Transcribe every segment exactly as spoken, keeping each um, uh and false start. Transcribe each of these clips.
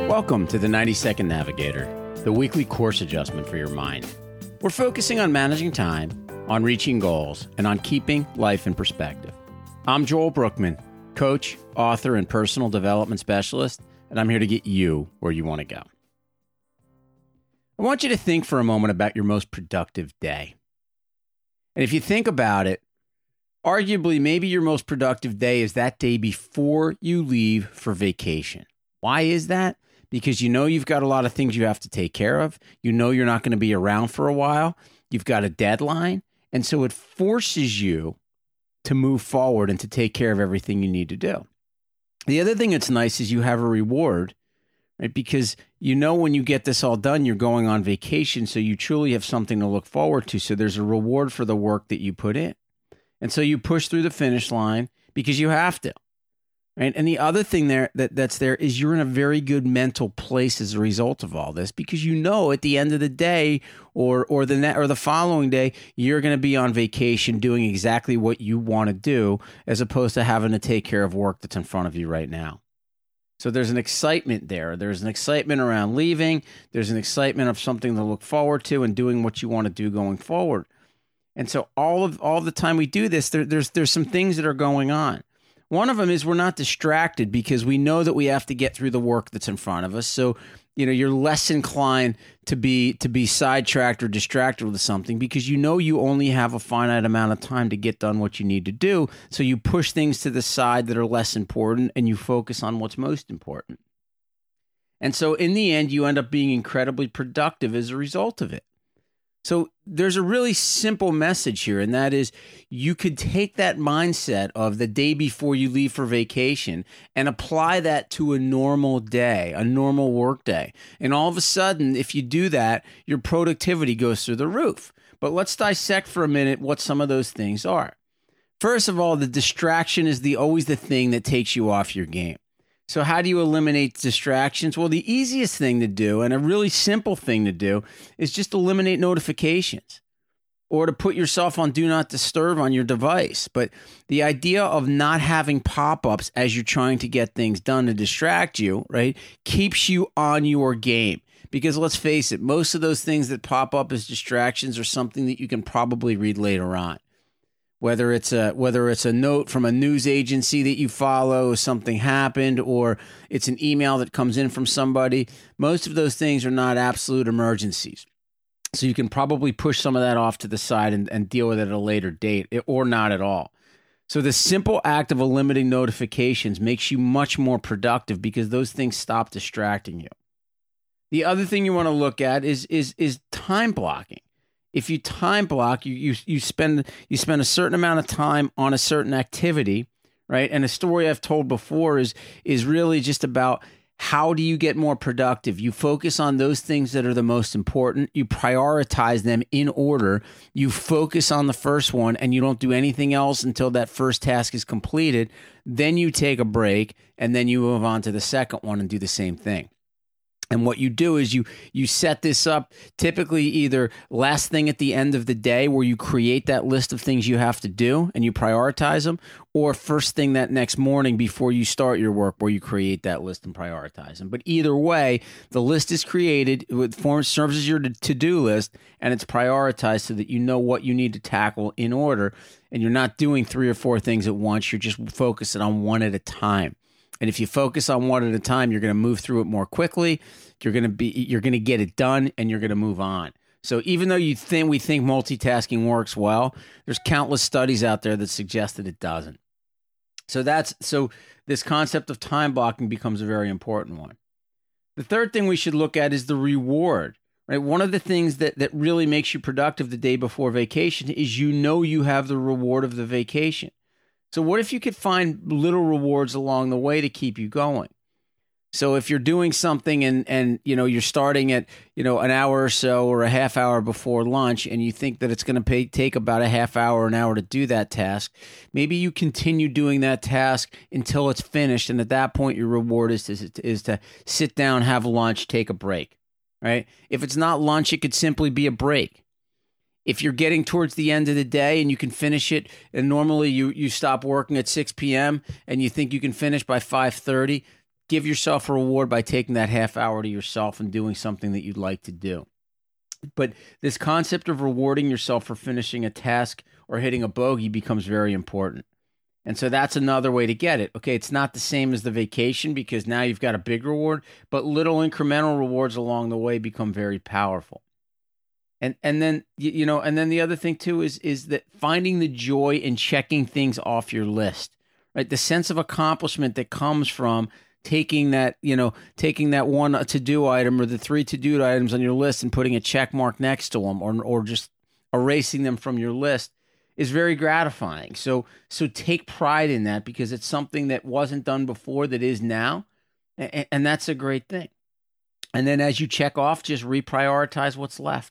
Welcome to the ninety second Navigator, the weekly course adjustment for your mind. We're focusing on managing time, on reaching goals, and on keeping life in perspective. I'm Joel Brookman, coach, author, and personal development specialist, and I'm here to get you where you want to go. I want you to think for a moment about your most productive day. And if you think about it, arguably maybe your most productive day is that day before you leave for vacation. Why is that? Because you know you've got a lot of things you have to take care of. You know you're not going to be around for a while. You've got a deadline. And so it forces you to move forward and to take care of everything you need to do. The other thing that's nice is you have a reward, right? Because you know when you get this all done, you're going on vacation. So you truly have something to look forward to. So there's a reward for the work that you put in. And so you push through the finish line because you have to. Right? And the other thing there that, that's there is you're in a very good mental place as a result of all this, because you know at the end of the day or or the net or the following day, you're going to be on vacation doing exactly what you want to do, as opposed to having to take care of work that's in front of you right now. So there's an excitement there. There's an excitement around leaving. There's an excitement of something to look forward to and doing what you want to do going forward. And so all of all of the time we do this, there, there's there's some things that are going on. One of them is we're not distracted because we know that we have to get through the work that's in front of us. So, you know, you're less inclined to be to be sidetracked or distracted with something because you know you only have a finite amount of time to get done what you need to do. So you push things to the side that are less important and you focus on what's most important. And so in the end, you end up being incredibly productive as a result of it. So there's a really simple message here, and that is you could take that mindset of the day before you leave for vacation and apply that to a normal day, a normal work day. And all of a sudden, if you do that, your productivity goes through the roof. But let's dissect for a minute what some of those things are. First of all, the distraction is the always the thing that takes you off your game. So how do you eliminate distractions? Well, the easiest thing to do, and a really simple thing to do, is just eliminate notifications or to put yourself on do not disturb on your device. But the idea of not having pop-ups as you're trying to get things done to distract you, right, keeps you on your game. Because let's face it, most of those things that pop up as distractions are something that you can probably read later on. Whether it's a whether it's a note from a news agency that you follow, something happened, or it's an email that comes in from somebody, most of those things are not absolute emergencies. So you can probably push some of that off to the side and, and deal with it at a later date, or not at all. So the simple act of eliminating notifications makes you much more productive because those things stop distracting you. The other thing you want to look at is is is time blocking. If you time block, you, you you spend you spend a certain amount of time on a certain activity, right? And a story I've told before is is really just about how do you get more productive? You focus on those things that are the most important. You prioritize them in order. You focus on the first one and you don't do anything else until that first task is completed. Then you take a break and then you move on to the second one and do the same thing. And what you do is you you set this up typically either last thing at the end of the day where you create that list of things you have to do and you prioritize them, or first thing that next morning before you start your work where you create that list and prioritize them. But either way, the list is created, it forms, serves as your to-do list, and it's prioritized so that you know what you need to tackle in order, and you're not doing three or four things at once. You're just focusing on one at a time. And if you focus on one at a time, you're going to move through it more quickly. You're going to be, you're going to get it done, and you're going to move on. So even though you think we think multitasking works well, there's countless studies out there that suggest that it doesn't. So that's so this concept of time blocking becomes a very important one. The third thing we should look at is the reward. Right? One of the things that that really makes you productive the day before vacation is you know you have the reward of the vacation. So what if you could find little rewards along the way to keep you going? So if you're doing something and, and you know, you're starting at, you know, an hour or so or a half hour before lunch and you think that it's going to pay, take about a half hour, an hour to do that task, maybe you continue doing that task until it's finished. And at that point, your reward is to, is to sit down, have lunch, take a break, right? If it's not lunch, it could simply be a break. If you're getting towards the end of the day and you can finish it, and normally you, you stop working at six p.m. and you think you can finish by five thirty, give yourself a reward by taking that half hour to yourself and doing something that you'd like to do. But this concept of rewarding yourself for finishing a task or hitting a bogey becomes very important. And so that's another way to get it. Okay, it's not the same as the vacation because now you've got a big reward, but little incremental rewards along the way become very powerful. And and then you, you know, and then the other thing too is is that finding the joy in checking things off your list, right? The sense of accomplishment that comes from taking that, you know, taking that one to-do item or the three to-do items on your list and putting a check mark next to them, or or just erasing them from your list is very gratifying. So so take pride in that because it's something that wasn't done before that is now, and, and that's a great thing. And then as you check off, just reprioritize what's left.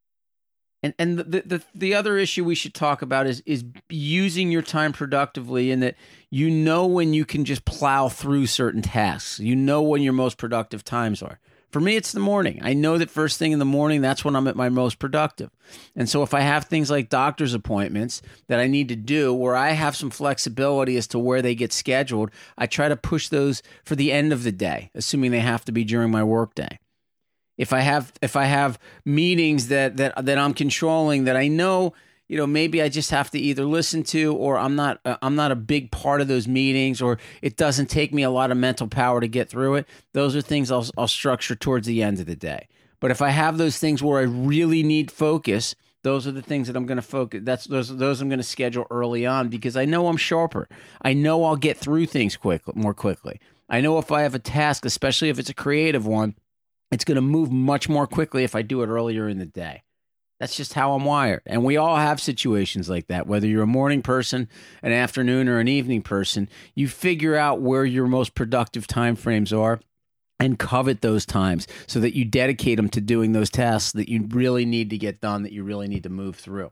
And and the, the the other issue we should talk about is is using your time productively, in that you know when you can just plow through certain tasks. You know when your most productive times are. For me, it's the morning. I know that first thing in the morning, that's when I'm at my most productive. And so if I have things like doctor's appointments that I need to do where I have some flexibility as to where they get scheduled, I try to push those for the end of the day, assuming they have to be during my workday. If I have if I have meetings that that that I'm controlling that I know, you know, maybe I just have to either listen to, or I'm not uh, I'm not a big part of those meetings, or it doesn't take me a lot of mental power to get through it. Those are things I'll I'll structure towards the end of the day. But if I have those things where I really need focus, those are the things that I'm going to focus. That's those those I'm going to schedule early on because I know I'm sharper. I know I'll get through things quick more quickly. I know if I have a task, especially if it's a creative one, it's going to move much more quickly if I do it earlier in the day. That's just how I'm wired. And we all have situations like that. Whether you're a morning person, an afternoon, or an evening person, you figure out where your most productive time frames are and covet those times so that you dedicate them to doing those tasks that you really need to get done, that you really need to move through.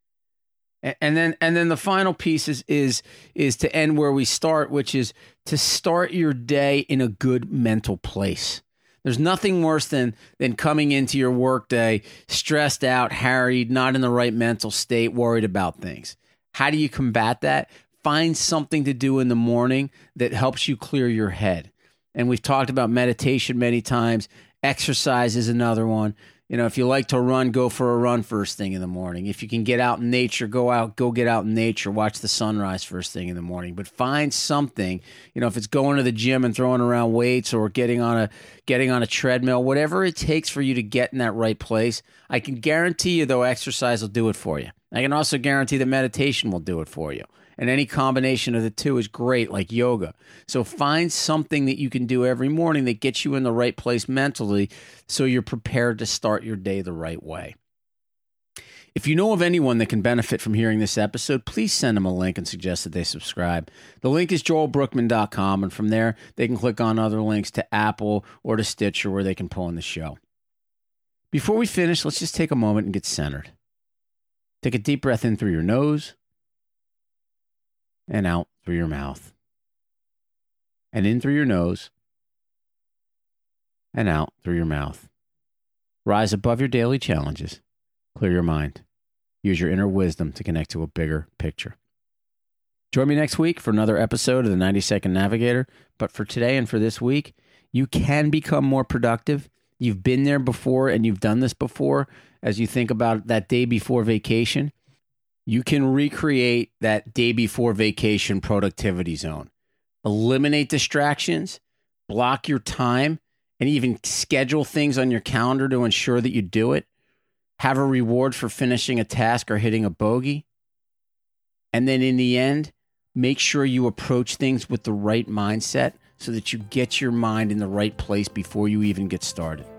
And then and then the final piece is is is to end where we start, which is to start your day in a good mental place. There's nothing worse than than coming into your workday stressed out, harried, not in the right mental state, worried about things. How do you combat that? Find something to do in the morning that helps you clear your head. And we've talked about meditation many times. Exercise is another one. You know, if you like to run, go for a run first thing in the morning. If you can get out in nature, go out, go get out in nature, watch the sunrise first thing in the morning. But find something, you know, if it's going to the gym and throwing around weights or getting on a getting on a treadmill, whatever it takes for you to get in that right place. I can guarantee you, though, exercise will do it for you. I can also guarantee that meditation will do it for you. And any combination of the two is great, like yoga. So find something that you can do every morning that gets you in the right place mentally so you're prepared to start your day the right way. If you know of anyone that can benefit from hearing this episode, please send them a link and suggest that they subscribe. The link is joel brookman dot com, and from there, they can click on other links to Apple or to Stitcher where they can pull in the show. Before we finish, let's just take a moment and get centered. Take a deep breath in through your nose and out through your mouth. And in through your nose and out through your mouth. Rise above your daily challenges. Clear your mind. Use your inner wisdom to connect to a bigger picture. Join me next week for another episode of the ninety second Navigator. But for today and for this week, you can become more productive. You've been there before and you've done this before. As you think about that day before vacation, you can recreate that day before vacation productivity zone. Eliminate distractions, block your time, and even schedule things on your calendar to ensure that you do it. Have a reward for finishing a task or hitting a bogey. And then in the end, make sure you approach things with the right mindset so that you get your mind in the right place before you even get started.